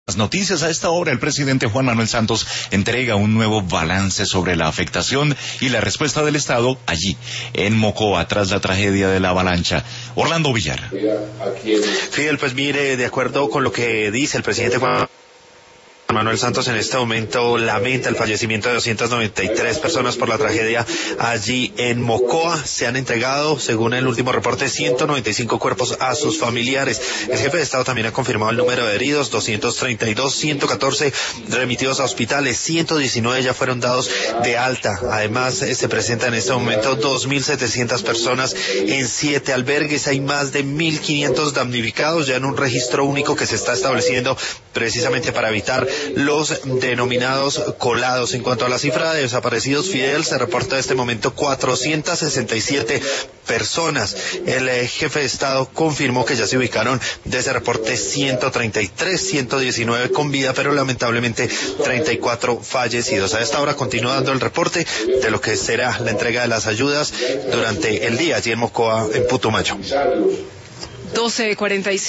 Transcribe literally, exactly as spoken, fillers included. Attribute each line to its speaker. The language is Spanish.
Speaker 1: Las noticias a esta hora, el presidente Juan Manuel Santos entrega un nuevo balance sobre la afectación y la respuesta del Estado allí, en Mocoa, tras la tragedia de la avalancha. Orlando Villar.
Speaker 2: Fidel, pues mire, de acuerdo con lo que dice el presidente Juan Manuel Santos, en este momento lamenta el fallecimiento de doscientas noventa y tres personas por la tragedia allí en Mocoa. Se han entregado, según el último reporte, ciento noventa y cinco cuerpos a sus familiares. El jefe de Estado también ha confirmado el número de heridos, doscientos treinta y dos, ciento catorce remitidos a hospitales, ciento diecinueve ya fueron dados de alta. Además, eh, se presentan en este momento dos mil setecientas personas en siete albergues. Hay más de mil quinientos damnificados ya en un registro único que se está estableciendo precisamente para evitar los denominados colados. En cuanto a la cifra de desaparecidos, Fidel, se reporta en este momento cuatrocientas sesenta y siete personas. El eh, jefe de Estado confirmó que ya se ubicaron de ese reporte ciento treinta y tres, ciento diecinueve con vida, pero lamentablemente treinta y cuatro fallecidos. A esta hora continúa dando el reporte de lo que será la entrega de las ayudas durante el día allí en Mocoa, en Putumayo.
Speaker 3: doce cuarenta y cinco.